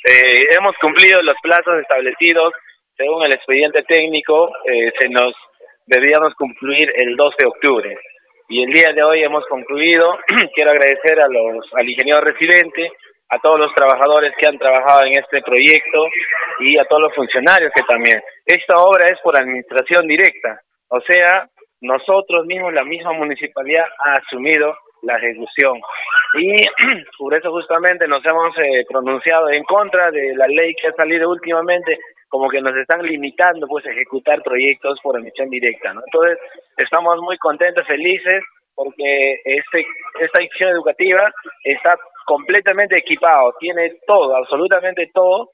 Hemos cumplido los plazos establecidos según el expediente técnico. Debíamos concluir el 12 de octubre y el día de hoy hemos concluido. Quiero agradecer al ingeniero residente, a todos los trabajadores que han trabajado en este proyecto y a todos los funcionarios que también. Esta obra es por administración directa, o sea, nosotros mismos, la misma municipalidad ha asumido la ejecución y por eso justamente nos hemos pronunciado en contra de la ley que ha salido últimamente, como que nos están limitando pues a ejecutar proyectos por emisión directa, ¿no? Entonces estamos muy contentos, felices, porque esta institución educativa está completamente equipado, tiene todo, absolutamente todo,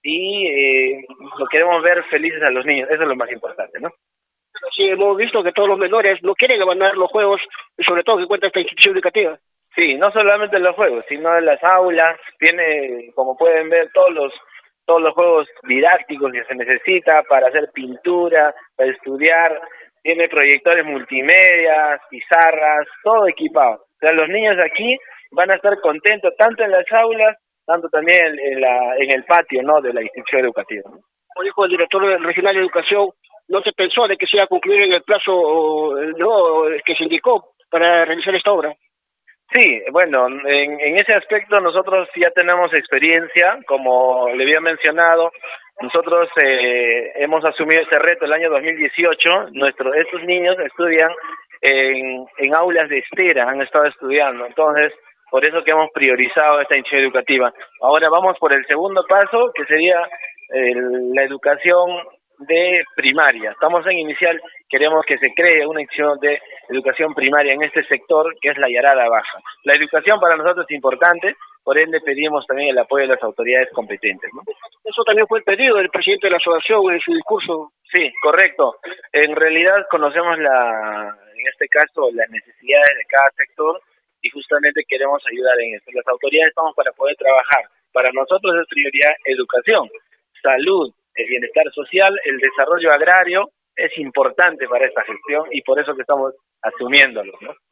y lo queremos ver felices a los niños. Eso es lo más importante, ¿no? Sí, hemos visto que todos los menores no quieren abandonar los juegos, y sobre todo que cuenta esta institución educativa. Sí, no solamente los juegos, sino en las aulas. Tiene, como pueden ver, todos los juegos didácticos que se necesita para hacer pintura, para estudiar. Tiene proyectores multimedia, pizarras, todo equipado. O sea, los niños aquí van a estar contentos tanto en las aulas, tanto también en el patio, ¿no?, de la institución educativa, ¿no? Como dijo el director regional de educación, no se pensó de que se iba a concluir en el plazo que se indicó para realizar esta obra. Sí, bueno, en ese aspecto nosotros ya tenemos experiencia, como le había mencionado. Nosotros hemos asumido este reto el año 2018. Estos niños estudian en aulas de estera, han estado estudiando. Entonces, por eso que hemos priorizado esta institución educativa. Ahora vamos por el segundo paso, que sería la educación de primaria. Estamos en inicial, queremos que se cree una institución de educación primaria en este sector, que es la Yarada Baja. La educación para nosotros es importante, por ende pedimos también el apoyo de las autoridades competentes, ¿no? Eso también fue el pedido del presidente de la asociación en su discurso. Sí, correcto. En realidad conocemos en este caso, las necesidades de cada sector y justamente queremos ayudar en esto. Las autoridades estamos para poder trabajar. Para nosotros es prioridad educación, salud, el bienestar social, el desarrollo agrario es importante para esta gestión y por eso que estamos asumiéndolo, ¿no?